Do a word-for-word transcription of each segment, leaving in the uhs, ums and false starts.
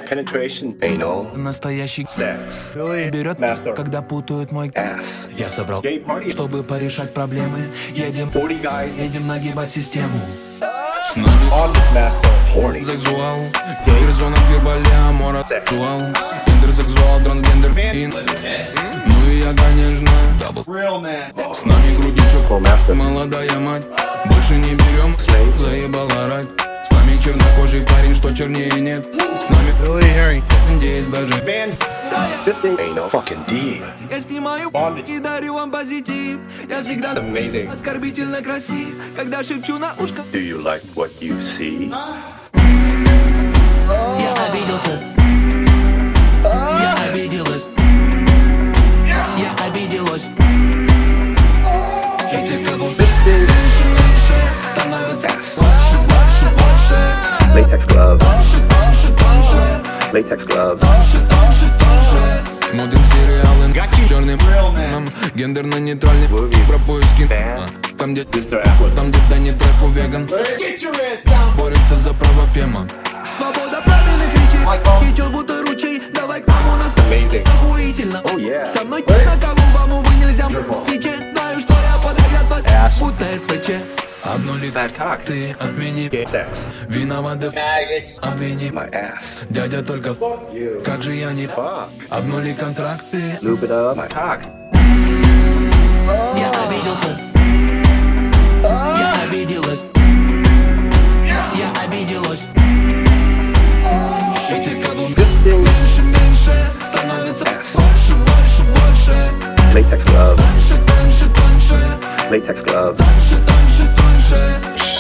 penetration, anal, Настоящий sex, берет, Master. когда путают мой ass, Я собрал, gay party, чтобы порешать проблемы. Едем, forty guys, едем нагибать систему. С нами object master, horny, сексуал, персона гибали амора. Сексуал, интерсексуал, трансгендер, ин. Ну и я, конечно, дабл. real man, С нами грудничок, full master, молодая мать. Больше не берем, заебал орать. С нами чернокожий парень, что чернее нет. С нами здесь даже man, fisting, anal, fucking D, Я снимаю и дарю вам позитив. Я всегда amazing. оскорбительно красив, когда шепчу на ушко. Do you like what you see? Я обиделся. Я обиделась. Я обиделась. Эти кого меньше, меньше становится больше, больше, больше. Latex glove, Тоньше, тоньше, тоньше. latex glove, Тоньше, тоньше, тоньше. Смотрим сериалы с черным м, гендерно-нейтральный про поиски. А, Там где, Mister Atwood, там где Дани Треху веган борется за право пема. Свобода пламенных речей идет будто ручей. Давай к нам, у нас amazing. охуительно. Oh yeah. Со мной на кого вам, увы, нельзя свече. Знаю, что я подогрет вас, Ass. будто СВЧ. Обнули Bad cock, ты, отмени. gay sex, Виноват, да обвини. my ass, Дядя только you, как же я не fuck, обнули контракты. lube it up, my cock, Я обиделся. Я обиделась. Я обиделась. Эти кого меньше, меньше становится больше, больше, больше. latex glove, Тоньше, тоньше, тоньше. latex glove, Тоньше, тоньше, тоньше.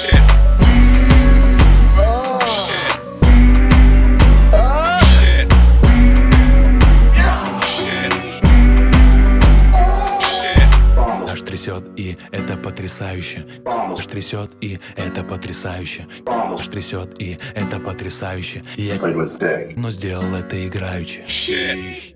Аж трясет, и это потрясающе. Аж трясет, и это потрясающе. Аж трясет, и это потрясающе. И я, но сделал это играючи.